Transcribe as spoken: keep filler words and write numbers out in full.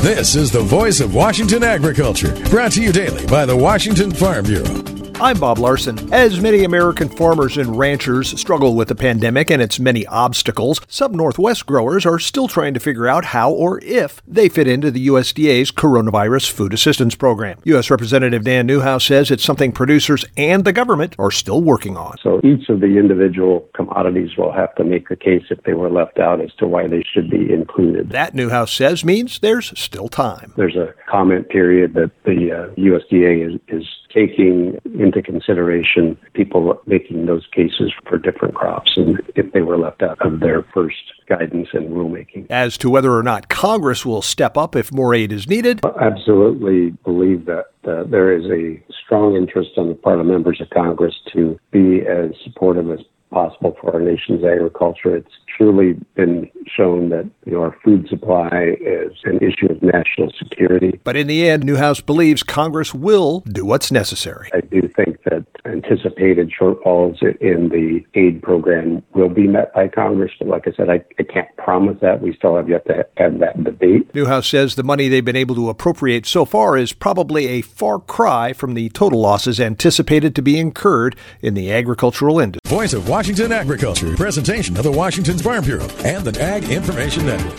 This is the voice of Washington agriculture, brought to you daily by the Washington Farm Bureau. I'm Bob Larson. As many American farmers and ranchers struggle with the pandemic and its many obstacles, some Northwest growers are still trying to figure out how or if they fit into the U S D A's Coronavirus Food Assistance Program. U S Representative Dan Newhouse says it's something producers and the government are still working on. So each of the individual commodities will have to make the case if they were left out as to why they should be included. That, Newhouse says, means there's still time. There's a comment period that the uh, U S D A is, is taking into consideration people making those cases for different crops and if they were left out of their first guidance and rulemaking. As to whether or not Congress will step up if more aid is needed, I absolutely believe that uh, there is a strong interest on the part of members of Congress to be as supportive as possible for our nation's agriculture. It's truly been shown that, you know, our food supply is an issue of national security. But in the end, Newhouse believes Congress will do what's necessary. I do think that anticipated shortfalls in the aid program will be met by Congress. But like I said, I, I can't promise that. We still have yet to have that debate. Newhouse says the money they've been able to appropriate so far is probably a far cry from the total losses anticipated to be incurred in the agricultural industry. Voice of Washington agriculture, presentation of the Washington Farm Bureau and the Ag Information Network.